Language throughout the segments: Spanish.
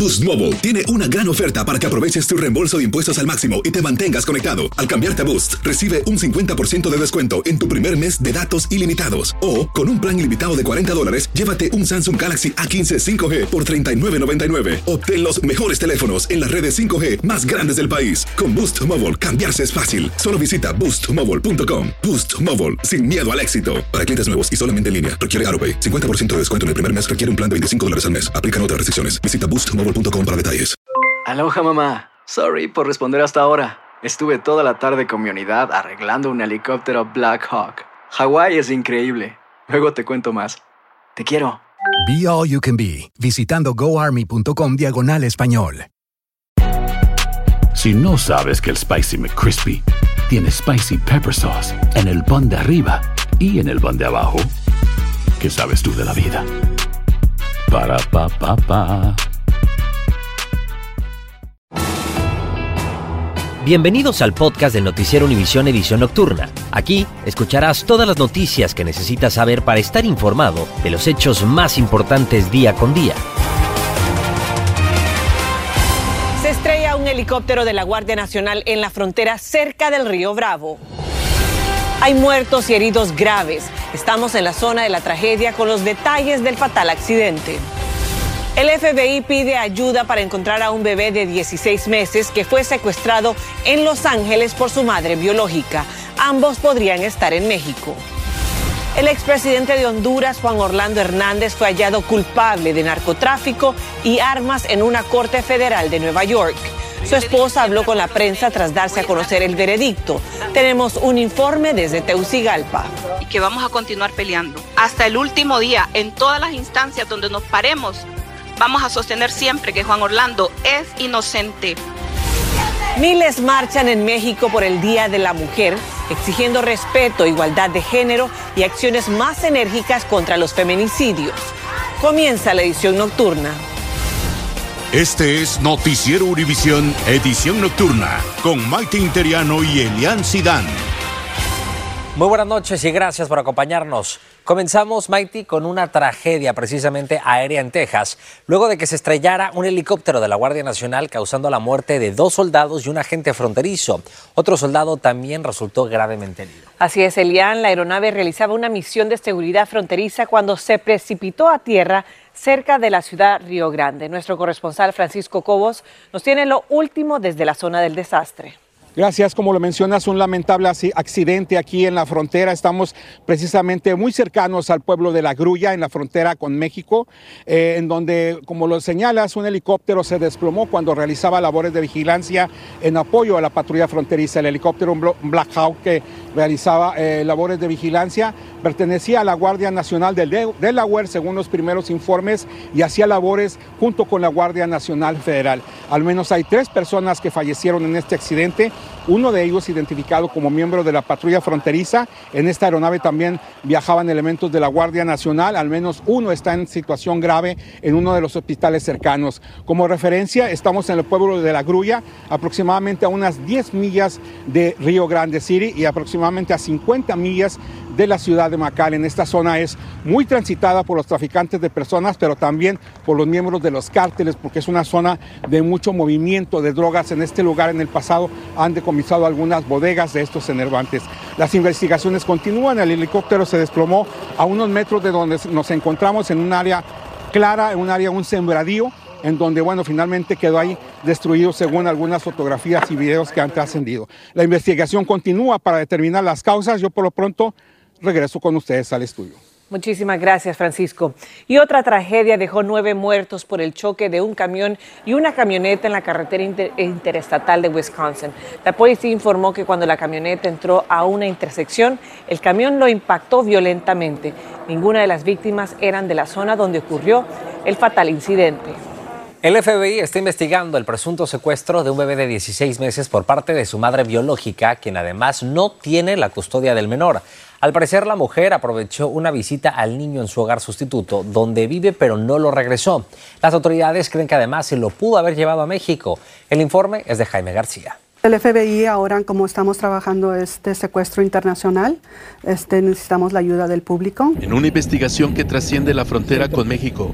Boost Mobile tiene una gran oferta para que aproveches tu reembolso de impuestos al máximo y te mantengas conectado. Al cambiarte a Boost, recibe un 50% de descuento en tu primer mes de datos ilimitados. O, con un plan ilimitado de $40, llévate un Samsung Galaxy A15 5G por $39.99. Obtén los mejores teléfonos en las redes 5G más grandes del país. Con Boost Mobile, cambiarse es fácil. Solo visita boostmobile.com. Boost Mobile, sin miedo al éxito. Para clientes nuevos y solamente en línea, requiere AroPay. 50% de descuento en el primer mes requiere un plan de $25 al mes. Aplican otras restricciones. Visita boostmobile.com para detalles. Aloha, mamá. Sorry por responder hasta ahora. Estuve toda la tarde con mi unidad arreglando un helicóptero Black Hawk. Hawái es increíble. Luego te cuento más. Te quiero. Be All You Can Be, visitando goarmy.com/español. Si no sabes que el Spicy McCrispy tiene Spicy Pepper Sauce en el pan de arriba y en el pan de abajo, ¿qué sabes tú de la vida? Para, pa, pa, pa. Bienvenidos al podcast del Noticiero Univisión Edición Nocturna. Aquí escucharás todas las noticias que necesitas saber para estar informado de los hechos más importantes día con día. Se estrella un helicóptero de la Guardia Nacional en la frontera cerca del río Bravo. Hay muertos y heridos graves. Estamos en la zona de la tragedia con los detalles del fatal accidente. El FBI pide ayuda para encontrar a un bebé de 16 meses que fue secuestrado en Los Ángeles por su madre biológica. Ambos podrían estar en México. El expresidente de Honduras, Juan Orlando Hernández, fue hallado culpable de narcotráfico y armas en una corte federal de Nueva York. Su esposa habló con la prensa tras darse a conocer el veredicto. Tenemos un informe desde Tegucigalpa. Y que vamos a continuar peleando hasta el último día en todas las instancias donde nos paremos. Vamos a sostener siempre que Juan Orlando es inocente. Miles marchan en México por el Día de la Mujer, exigiendo respeto, igualdad de género y acciones más enérgicas contra los feminicidios. Comienza la edición nocturna. Este es Noticiero Univisión, edición nocturna, con Maite Interiano y Elian Sidán. Muy buenas noches y gracias por acompañarnos. Comenzamos, Maite, con una tragedia precisamente aérea en Texas, luego de que se estrellara un helicóptero de la Guardia Nacional causando la muerte de 2 soldados y un agente fronterizo. Otro soldado también resultó gravemente herido. Así es, Elian, la aeronave realizaba una misión de seguridad fronteriza cuando se precipitó a tierra cerca de la ciudad Río Grande. Nuestro corresponsal Francisco Cobos nos tiene lo último desde la zona del desastre. Gracias, como lo mencionas, un lamentable accidente aquí en la frontera. Estamos precisamente muy cercanos al pueblo de La Grulla, en la frontera con México, en donde, como lo señalas, un helicóptero se desplomó cuando realizaba labores de vigilancia en apoyo a la patrulla fronteriza. El helicóptero, un Black Hawk que realizaba labores de vigilancia, pertenecía a la Guardia Nacional del Delaware, según los primeros informes, y hacía labores junto con la Guardia Nacional Federal. Al menos hay 3 personas que fallecieron en este accidente. Uno de ellos identificado como miembro de la patrulla fronteriza. En esta aeronave también viajaban elementos de la Guardia Nacional. Al menos uno está en situación grave en uno de los hospitales cercanos. Como referencia, estamos en el pueblo de La Grulla, aproximadamente a unas 10 millas de Río Grande City y aproximadamente a 50 millas de la ciudad de McAllen. Esta zona es muy transitada por los traficantes de personas, pero también por los miembros de los cárteles, porque es una zona de mucho movimiento de drogas. En este lugar, en el pasado, han decomisado algunas bodegas de estos enervantes. Las investigaciones continúan. El helicóptero se desplomó a unos metros de donde nos encontramos, en un área clara, un sembradío, en donde, bueno, finalmente quedó ahí destruido según algunas fotografías y videos que han trascendido. La investigación continúa para determinar las causas. Yo por lo pronto regreso con ustedes al estudio. Muchísimas gracias, Francisco. Y otra tragedia dejó 9 muertos por el choque de un camión y una camioneta en la carretera interestatal de Wisconsin. La policía informó que cuando la camioneta entró a una intersección, el camión lo impactó violentamente. Ninguna de las víctimas eran de la zona donde ocurrió el fatal incidente. El FBI está investigando el presunto secuestro de un bebé de 16 meses por parte de su madre biológica, quien además no tiene la custodia del menor. Al parecer, la mujer aprovechó una visita al niño en su hogar sustituto, donde vive pero no lo regresó. Las autoridades creen que además se lo pudo haber llevado a México. El informe es de Jaime García. El FBI ahora, como estamos trabajando este secuestro internacional, necesitamos la ayuda del público. En una investigación que trasciende la frontera con México,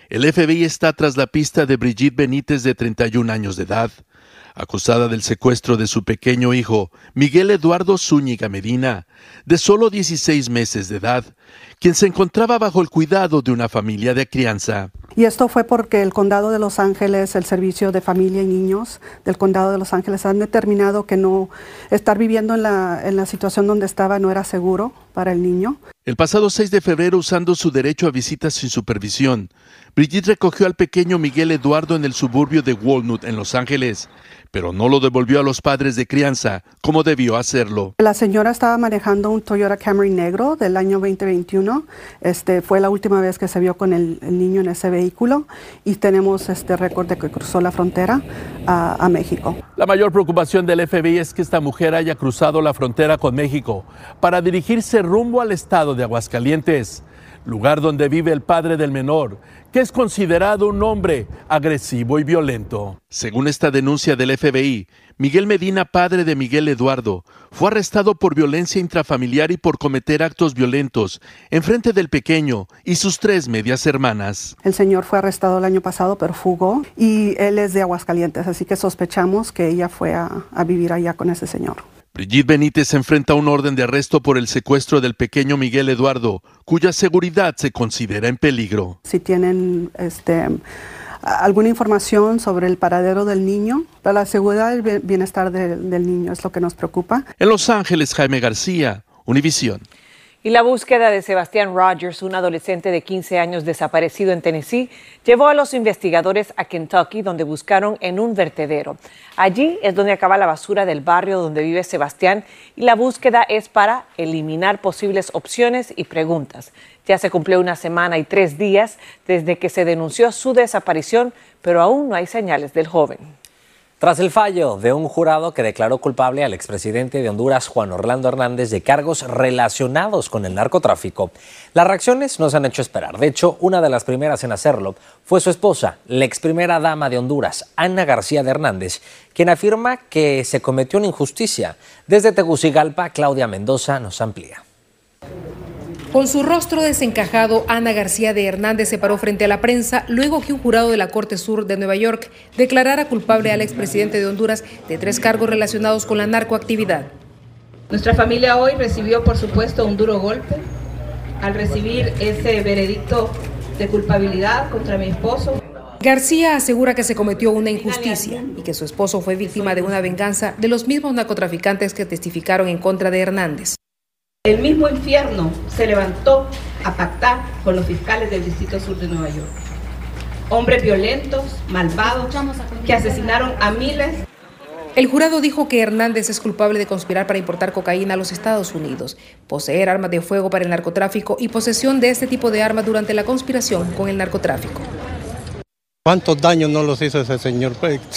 El FBI está tras la pista de Brigitte Benítez, de 31 años de edad, acusada del secuestro de su pequeño hijo, Miguel Eduardo Zúñiga Medina, de solo 16 meses de edad, quien se encontraba bajo el cuidado de una familia de crianza. Y esto fue porque el Condado de Los Ángeles, el Servicio de Familia y Niños del Condado de Los Ángeles han determinado que no estar viviendo en la situación donde estaba no era seguro para el niño. El pasado 6 de febrero, usando su derecho a visitas sin supervisión, Brigitte recogió al pequeño Miguel Eduardo en el suburbio de Walnut, en Los Ángeles, pero no lo devolvió a los padres de crianza como debió hacerlo. La señora estaba manejando un Toyota Camry negro del año 2021. Fue la última vez que se vio con el niño en ese vehículo y tenemos récord de que cruzó la frontera a México. La mayor preocupación del FBI es que esta mujer haya cruzado la frontera con México para dirigirse rumbo al estado de Aguascalientes, lugar donde vive el padre del menor, que es considerado un hombre agresivo y violento. Según esta denuncia del FBI, Miguel Medina, padre de Miguel Eduardo, fue arrestado por violencia intrafamiliar y por cometer actos violentos en frente del pequeño y sus 3 medias hermanas. El señor fue arrestado el año pasado, pero fugó, y él es de Aguascalientes, así que sospechamos que ella fue a vivir allá con ese señor. Brigitte Benítez enfrenta un orden de arresto por el secuestro del pequeño Miguel Eduardo, cuya seguridad se considera en peligro. Si tienen alguna información sobre el paradero del niño, para la seguridad y el bienestar del niño es lo que nos preocupa. En Los Ángeles, Jaime García, Univisión. Y la búsqueda de Sebastián Rogers, un adolescente de 15 años desaparecido en Tennessee, llevó a los investigadores a Kentucky, donde buscaron en un vertedero. Allí es donde acaba la basura del barrio donde vive Sebastián, y la búsqueda es para eliminar posibles opciones y preguntas. Ya se cumplió 1 semana y 3 días desde que se denunció su desaparición, pero aún no hay señales del joven. Tras el fallo de un jurado que declaró culpable al expresidente de Honduras, Juan Orlando Hernández, de cargos relacionados con el narcotráfico, las reacciones no se han hecho esperar. De hecho, una de las primeras en hacerlo fue su esposa, la ex primera dama de Honduras, Ana García de Hernández, quien afirma que se cometió una injusticia. Desde Tegucigalpa, Claudia Mendoza nos amplía. Con su rostro desencajado, Ana García de Hernández se paró frente a la prensa luego que un jurado de la Corte Sur de Nueva York declarara culpable al expresidente de Honduras de 3 cargos relacionados con la narcoactividad. Nuestra familia hoy recibió, por supuesto, un duro golpe al recibir ese veredicto de culpabilidad contra mi esposo. García asegura que se cometió una injusticia y que su esposo fue víctima de una venganza de los mismos narcotraficantes que testificaron en contra de Hernández. El mismo infierno se levantó a pactar con los fiscales del Distrito Sur de Nueva York. Hombres violentos, malvados, que asesinaron a miles. El jurado dijo que Hernández es culpable de conspirar para importar cocaína a los Estados Unidos, poseer armas de fuego para el narcotráfico y posesión de este tipo de armas durante la conspiración con el narcotráfico. ¿Cuántos daños no los hizo ese señor?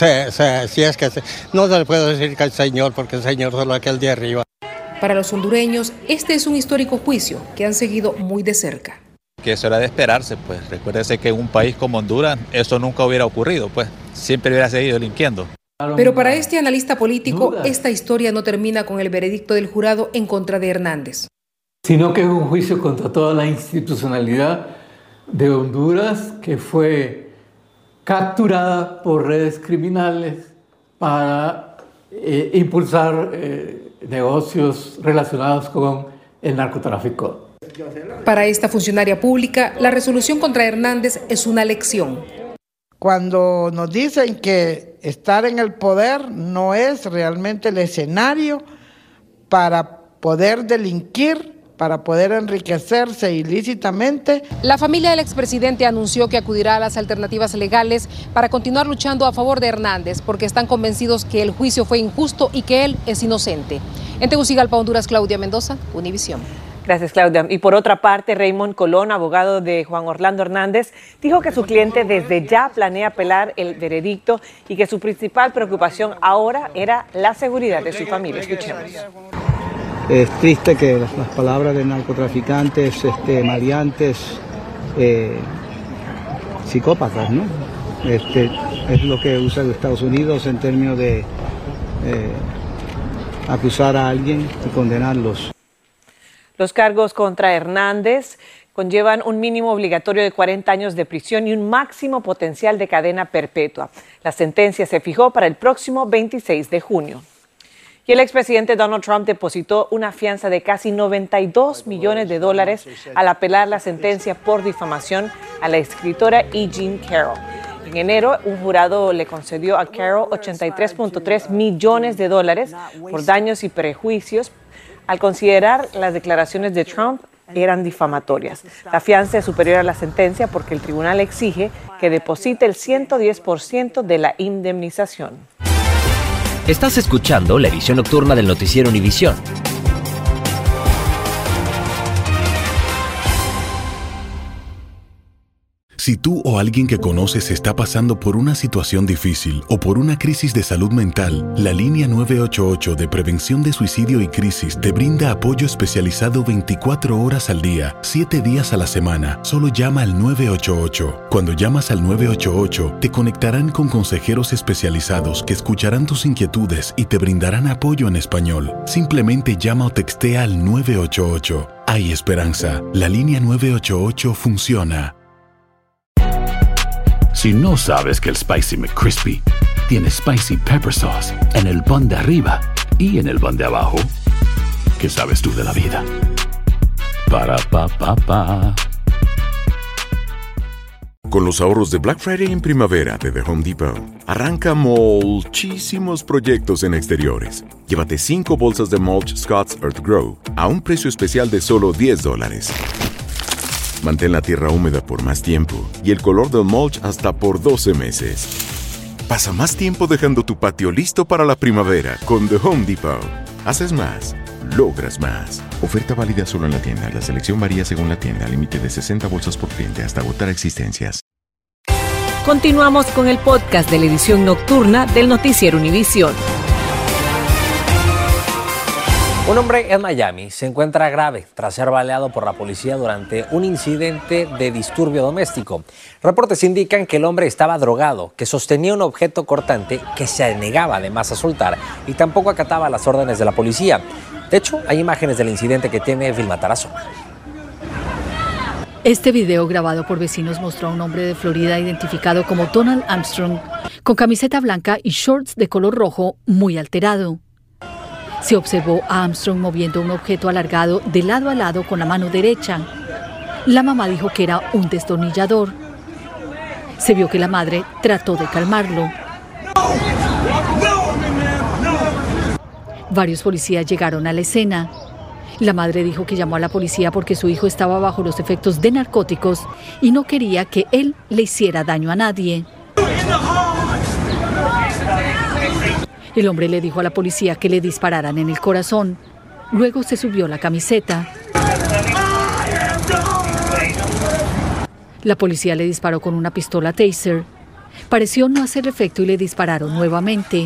Si es que no se le puede decir que el señor, porque el señor solo aquel de arriba. Para los hondureños, este es un histórico juicio que han seguido muy de cerca. Que eso era de esperarse, pues. Recuérdese que en un país como Honduras eso nunca hubiera ocurrido, pues. Siempre hubiera seguido delinquiendo. Pero para este analista político, esta historia no termina con el veredicto del jurado en contra de Hernández. Sino que es un juicio contra toda la institucionalidad de Honduras, que fue capturada por redes criminales para impulsar negocios relacionados con el narcotráfico. Para esta funcionaria pública, la resolución contra Hernández es una lección. Cuando nos dicen que estar en el poder no es realmente el escenario para poder delinquir, para poder enriquecerse ilícitamente. La familia del expresidente anunció que acudirá a las alternativas legales para continuar luchando a favor de Hernández, porque están convencidos que el juicio fue injusto y que él es inocente. En Tegucigalpa, Honduras, Claudia Mendoza, Univisión. Gracias, Claudia. Y por otra parte, Raymond Colón, abogado de Juan Orlando Hernández, dijo que su cliente desde ya planea apelar el veredicto y que su principal preocupación ahora era la seguridad de su familia. Escuchemos. Es triste que las palabras de narcotraficantes, maleantes, psicópatas, ¿no? Es lo que usa Estados Unidos en términos de acusar a alguien y condenarlos. Los cargos contra Hernández conllevan un mínimo obligatorio de 40 años de prisión y un máximo potencial de cadena perpetua. La sentencia se fijó para el próximo 26 de junio. Y el expresidente Donald Trump depositó una fianza de casi $92 millones al apelar la sentencia por difamación a la escritora E. Jean Carroll. En enero, un jurado le concedió a Carroll $83.3 millones por daños y perjuicios al considerar las declaraciones de Trump eran difamatorias. La fianza es superior a la sentencia porque el tribunal exige que deposite el 110% de la indemnización. Estás escuchando la edición nocturna del noticiero Univisión. Si tú o alguien que conoces está pasando por una situación difícil o por una crisis de salud mental, la línea 988 de prevención de suicidio y crisis te brinda apoyo especializado 24 horas al día, 7 días a la semana. Solo llama al 988. Cuando llamas al 988, te conectarán con consejeros especializados que escucharán tus inquietudes y te brindarán apoyo en español. Simplemente llama o textea al 988. Hay esperanza. La línea 988 funciona. Si no sabes que el Spicy McCrispy tiene Spicy Pepper Sauce en el pan de arriba y en el pan de abajo, ¿qué sabes tú de la vida? Para, pa, pa, pa. Con los ahorros de Black Friday en primavera de The Home Depot, arranca muchísimos proyectos en exteriores. Llévate 5 bolsas de mulch Scott's Earth Grow a un precio especial de solo $10. Mantén la tierra húmeda por más tiempo y el color del mulch hasta por 12 meses. Pasa más tiempo dejando tu patio listo para la primavera con The Home Depot. Haces más, logras más. Oferta válida solo en la tienda. La selección varía según la tienda. Límite de 60 bolsas por cliente hasta agotar existencias. Continuamos con el podcast de la edición nocturna del noticiero Univisión. Un hombre en Miami se encuentra grave tras ser baleado por la policía durante un incidente de disturbio doméstico. Reportes indican que el hombre estaba drogado, que sostenía un objeto cortante que se negaba además a soltar y tampoco acataba las órdenes de la policía. De hecho, hay imágenes del incidente que tiene Vilma Tarazona. Este video grabado por vecinos mostró a un hombre de Florida identificado como Donald Armstrong, con camiseta blanca y shorts de color rojo, muy alterado. Se observó a Armstrong moviendo un objeto alargado de lado a lado con la mano derecha. La mamá dijo que era un destornillador. Se vio que la madre trató de calmarlo. Varios policías llegaron a la escena. La madre dijo que llamó a la policía porque su hijo estaba bajo los efectos de narcóticos y no quería que él le hiciera daño a nadie. El hombre le dijo a la policía que le dispararan en el corazón. Luego se subió la camiseta. La policía le disparó con una pistola Taser. Pareció no hacer efecto y le dispararon nuevamente.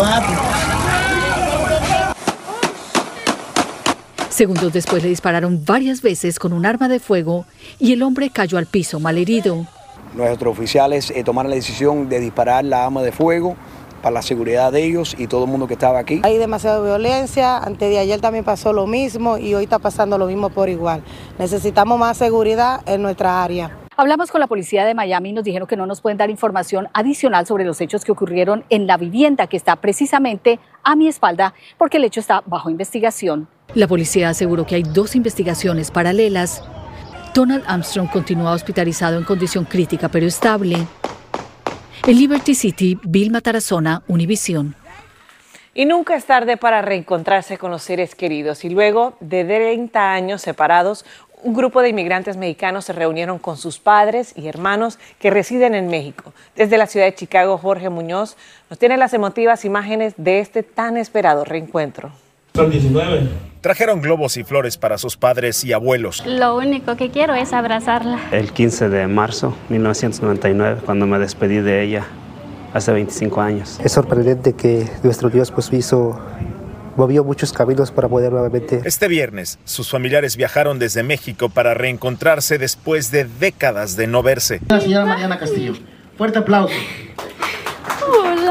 Segundos después le dispararon varias veces con un arma de fuego y el hombre cayó al piso malherido. Nuestros oficiales tomaron la decisión de disparar la arma de fuego para la seguridad de ellos y todo el mundo que estaba aquí. Hay demasiada violencia, antes de ayer también pasó lo mismo y hoy está pasando lo mismo por igual. Necesitamos más seguridad en nuestra área. Hablamos con la policía de Miami y nos dijeron que no nos pueden dar información adicional sobre los hechos que ocurrieron en la vivienda que está precisamente a mi espalda porque el hecho está bajo investigación. La policía aseguró que hay 2 investigaciones paralelas. Donald Armstrong continúa hospitalizado en condición crítica pero estable. En Liberty City, Vilma Tarazona, Univisión. Y nunca es tarde para reencontrarse con los seres queridos. Y luego de 30 años separados, un grupo de inmigrantes mexicanos se reunieron con sus padres y hermanos que residen en México. Desde la ciudad de Chicago, Jorge Muñoz nos tiene las emotivas imágenes de este tan esperado reencuentro. Son 19. Trajeron globos y flores para sus padres y abuelos. Lo único que quiero es abrazarla. El 15 de marzo de 1999, cuando me despedí de ella, hace 25 años. Es sorprendente que nuestro Dios movió muchos caminos para poder nuevamente. Este viernes, sus familiares viajaron desde México para reencontrarse después de décadas de no verse. La señora Mariana Castillo, fuerte aplauso. Hola.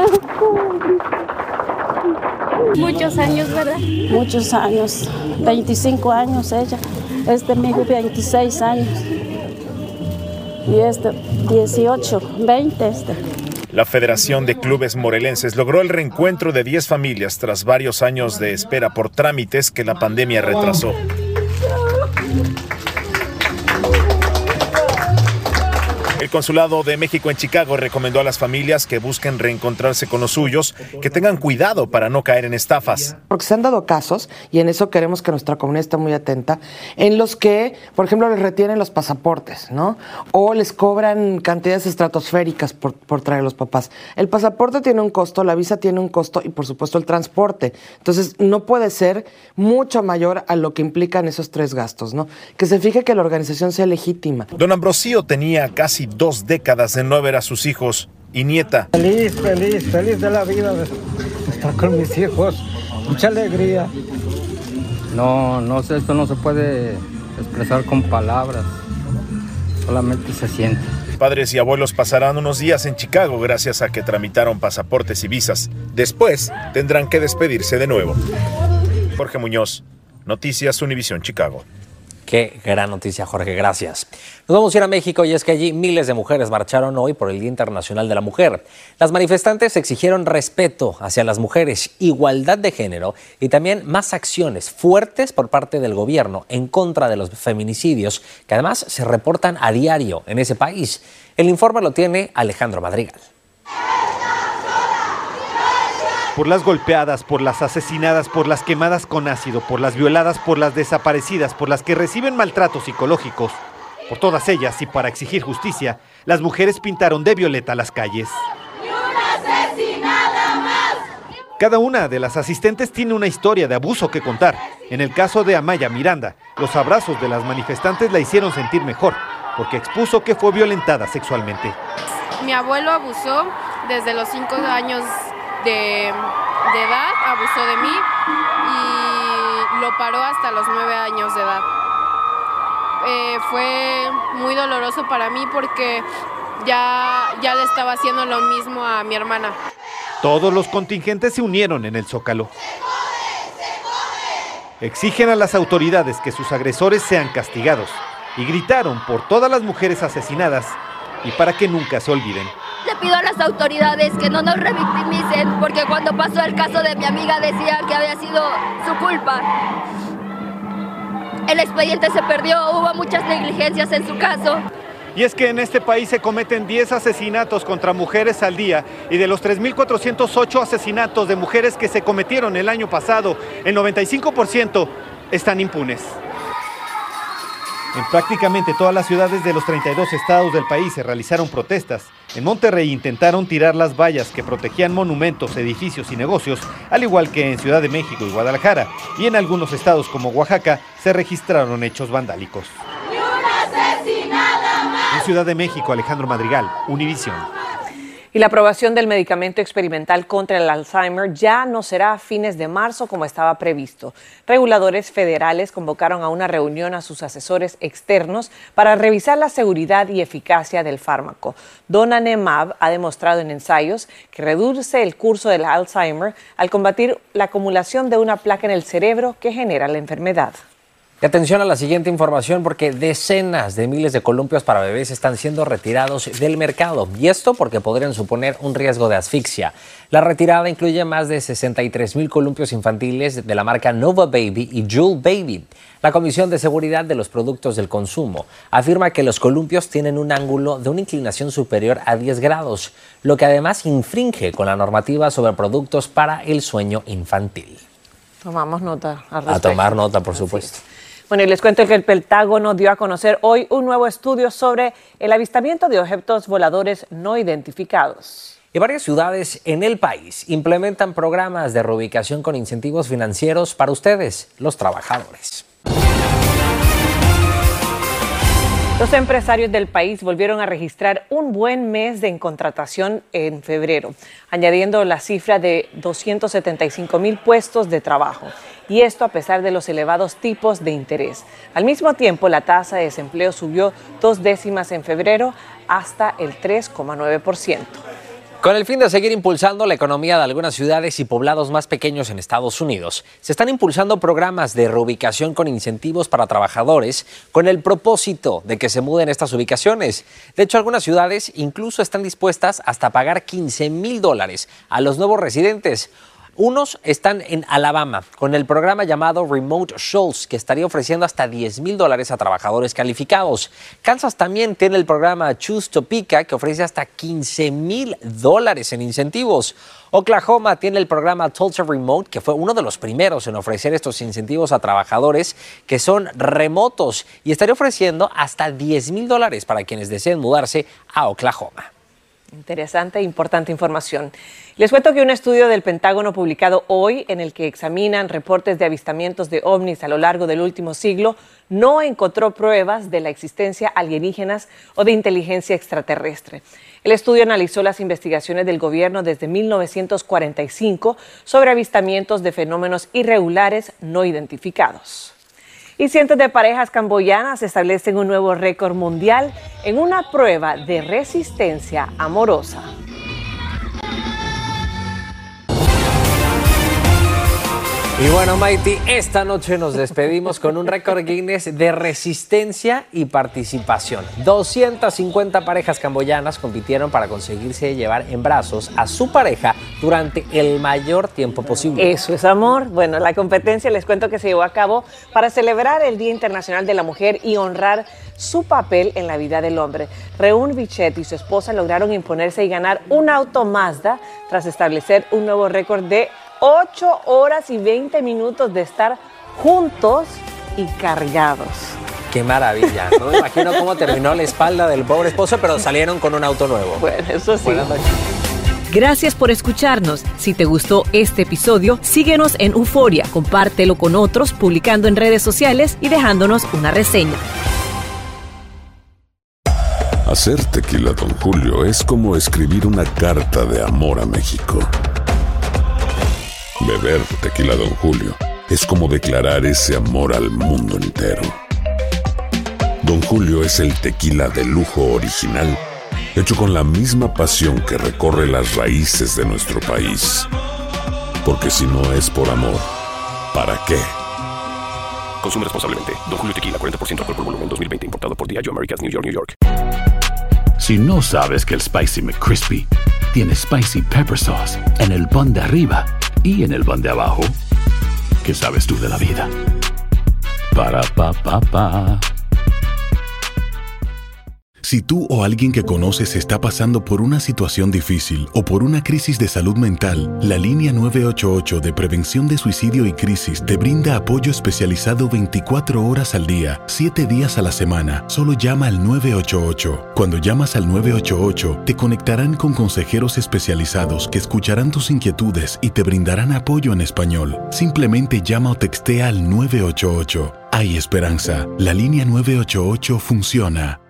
Muchos años, ¿verdad? Muchos años, 25 años ella. Mi hijo 26 años. Y 18, 20 La Federación de Clubes Morelenses logró el reencuentro de 10 familias tras varios años de espera por trámites que la pandemia retrasó. El Consulado de México en Chicago recomendó a las familias que busquen reencontrarse con los suyos que tengan cuidado para no caer en estafas. Porque se han dado casos, y en eso queremos que nuestra comunidad esté muy atenta, en los que, por ejemplo, les retienen los pasaportes, ¿no? O les cobran cantidades estratosféricas por traer a los papás. El pasaporte tiene un costo, la visa tiene un costo y, por supuesto, el transporte. Entonces, no puede ser mucho mayor a lo que implican esos 3 gastos, ¿no? Que se fije que la organización sea legítima. Don Ambrosio tenía casi 2 décadas de no ver a sus hijos y nieta. Feliz de la vida de estar con mis hijos. Mucha alegría. No sé, esto no se puede expresar con palabras. Solamente se siente. Padres y abuelos pasarán unos días en Chicago gracias a que tramitaron pasaportes y visas. Después tendrán que despedirse de nuevo. Jorge Muñoz, Noticias Univisión Chicago. Qué gran noticia, Jorge, gracias. Nos vamos a ir a México y es que allí miles de mujeres marcharon hoy por el Día Internacional de la Mujer. Las manifestantes exigieron respeto hacia las mujeres, igualdad de género y también más acciones fuertes por parte del gobierno en contra de los feminicidios que además se reportan a diario en ese país. El informe lo tiene Alejandro Madrigal. Por las golpeadas, por las asesinadas, por las quemadas con ácido, por las violadas, por las desaparecidas, por las que reciben maltratos psicológicos. Por todas ellas y para exigir justicia, las mujeres pintaron de violeta las calles. ¡Ni una asesinada más! Cada una de las asistentes tiene una historia de abuso que contar. En el caso de Amaya Miranda, los abrazos de las manifestantes la hicieron sentir mejor, porque expuso que fue violentada sexualmente. Mi abuelo abusó desde los 5 años de edad, abusó de mí y lo paró hasta los 9 años de edad. Fue muy doloroso para mí porque ya le estaba haciendo lo mismo a mi hermana. Todos los contingentes se unieron en el Zócalo. Exigen a las autoridades que sus agresores sean castigados y gritaron por todas las mujeres asesinadas y para que nunca se olviden. Le pido a las autoridades que no nos revictimicen, porque cuando pasó el caso de mi amiga decía que había sido su culpa. El expediente se perdió, hubo muchas negligencias en su caso. Y es que en este país se cometen 10 asesinatos contra mujeres al día y de los 3.408 asesinatos de mujeres que se cometieron el año pasado, el 95% están impunes. En prácticamente todas las ciudades de los 32 estados del país se realizaron protestas. En Monterrey intentaron tirar las vallas que protegían monumentos, edificios y negocios, al igual que en Ciudad de México y Guadalajara. Y en algunos estados como Oaxaca se registraron hechos vandálicos. ¡Ni una asesinada más! En Ciudad de México, Alejandro Madrigal, Univisión. Y la aprobación del medicamento experimental contra el Alzheimer ya no será a fines de marzo como estaba previsto. Reguladores federales convocaron a una reunión a sus asesores externos para revisar la seguridad y eficacia del fármaco. Donanemab ha demostrado en ensayos que reduce el curso del Alzheimer al combatir la acumulación de una placa en el cerebro que genera la enfermedad. Y atención a la siguiente información porque decenas de miles de columpios para bebés están siendo retirados del mercado y esto porque podrían suponer un riesgo de asfixia. La retirada incluye más de 63,000 columpios infantiles de la marca Nova Baby y Jewel Baby. La Comisión de Seguridad de los Productos del Consumo afirma que los columpios tienen un ángulo de una inclinación superior a 10 grados, lo que además infringe con la normativa sobre productos para el sueño infantil. Tomamos nota al respecto. A tomar nota, por supuesto. Bueno, y les cuento que el Pentágono dio a conocer hoy un nuevo estudio sobre el avistamiento de objetos voladores no identificados. Y varias ciudades en el país implementan programas de reubicación con incentivos financieros para ustedes, los trabajadores. Los empresarios del país volvieron a registrar un buen mes de contratación en febrero, añadiendo la cifra de 275,000 puestos de trabajo. Y esto a pesar de los elevados tipos de interés. Al mismo tiempo, la tasa de desempleo subió 0.2 en febrero hasta el 3,9%. Con el fin de seguir impulsando la economía de algunas ciudades y poblados más pequeños en Estados Unidos, se están impulsando programas de reubicación con incentivos para trabajadores con el propósito de que se muden a estas ubicaciones. De hecho, algunas ciudades incluso están dispuestas hasta pagar $15,000 a los nuevos residentes. Unos están en Alabama con el programa llamado Remote Schools, que estaría ofreciendo hasta $10,000 a trabajadores calificados. Kansas también tiene el programa Choose Topeka, que ofrece hasta $15,000 en incentivos. Oklahoma tiene el programa Tulsa Remote, que fue uno de los primeros en ofrecer estos incentivos a trabajadores que son remotos y estaría ofreciendo hasta $10,000 para quienes deseen mudarse a Oklahoma. Interesante e importante información. Les cuento que un estudio del Pentágono publicado hoy, en el que examinan reportes de avistamientos de ovnis a lo largo del último siglo, no encontró pruebas de la existencia alienígenas o de inteligencia extraterrestre. El estudio analizó las investigaciones del gobierno desde 1945 sobre avistamientos de fenómenos irregulares no identificados. Y cientos de parejas camboyanas establecen un nuevo récord mundial en una prueba de resistencia amorosa. Y bueno, Maiti, esta noche nos despedimos con un récord Guinness de resistencia y participación. 250 parejas camboyanas compitieron para conseguirse llevar en brazos a su pareja durante el mayor tiempo posible. Eso es amor. Bueno, la competencia les cuento que se llevó a cabo para celebrar el Día Internacional de la Mujer y honrar su papel en la vida del hombre. Reun Bichet y su esposa lograron imponerse y ganar un auto Mazda tras establecer un nuevo récord de 8 horas y 20 minutos de estar juntos y cargados. ¡Qué maravilla! No me imagino cómo terminó la espalda del pobre esposo, pero salieron con un auto nuevo. Bueno, eso sí. Buenas noches. Gracias por escucharnos. Si te gustó este episodio, síguenos en Euforia, compártelo con otros, publicando en redes sociales y dejándonos una reseña. Hacer tequila Don Julio es como escribir una carta de amor a México. Beber tequila Don Julio es como declarar ese amor al mundo entero. Don Julio es el tequila de lujo original, hecho con la misma pasión que recorre las raíces de nuestro país. Porque si no es por amor, ¿para qué? Consume responsablemente. Don Julio Tequila, 40% alcohol por volumen, 2020. Importado por Diageo Americas, New York, New York. Si no sabes que el Spicy McCrispy tiene Spicy Pepper Sauce en el pan de arriba y en el pan de abajo, ¿qué sabes tú de la vida? Para, pa, pa, pa. Si tú o alguien que conoces está pasando por una situación difícil o por una crisis de salud mental, la línea 988 de Prevención de Suicidio y Crisis te brinda apoyo especializado 24 horas al día, 7 días a la semana. Solo llama al 988. Cuando llamas al 988, te conectarán con consejeros especializados que escucharán tus inquietudes y te brindarán apoyo en español. Simplemente llama o textea al 988. Hay esperanza. La línea 988 funciona.